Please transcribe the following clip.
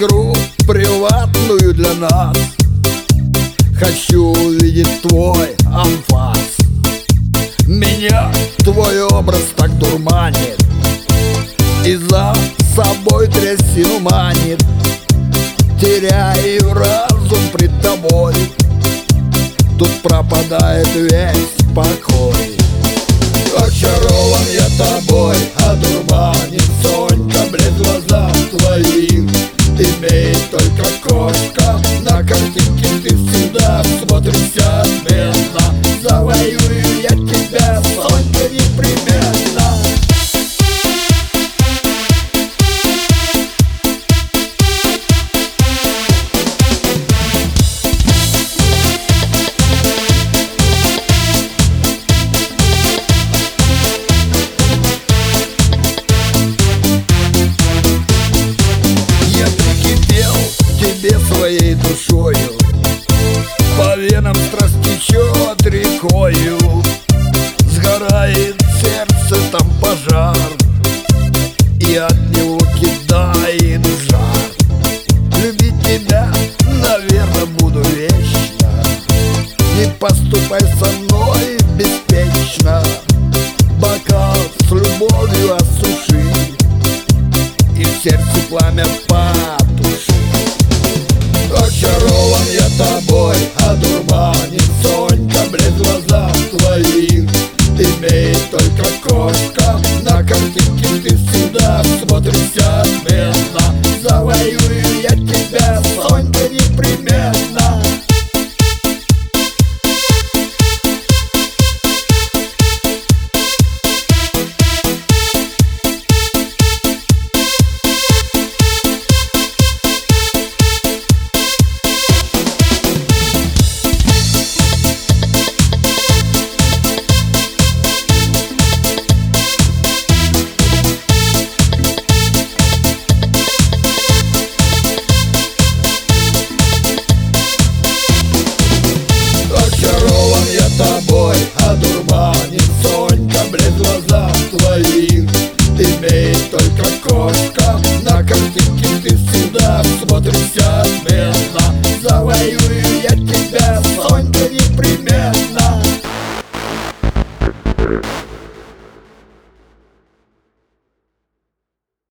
игру приватную для нас. Хочу увидеть твой анфас. Меня твой образ так дурманит и за собой трясину манит. Теряю разум пред тобой, тут пропадает весь покой. Очарован я тобой, одурманен, Сонька, блеск в глазах твоих имеет только кошка. На картинке ты всегда смотришься отменно. Завоюю я тебя, Сонька, непременно. Своей душою по венам страсть течет рекою. Сгорает сердце, там пожар, и от него кидает жар. Любить тебя, наверное, буду вечно. Не поступай со мной беспечно. Бокал с любовью осуши и в сердце пламя потуши. Очарован я тобой, одурманен, Сонька, блеск в глазах твоих имеет только кошка. На картинке ты всегда смотришься отменно. Завоюю я тебя, Сонька, непременно. Тобой одурманен, Сонька, блеск в глазах твоих имеет только кошка. На картинке ты всегда смотришься отменно.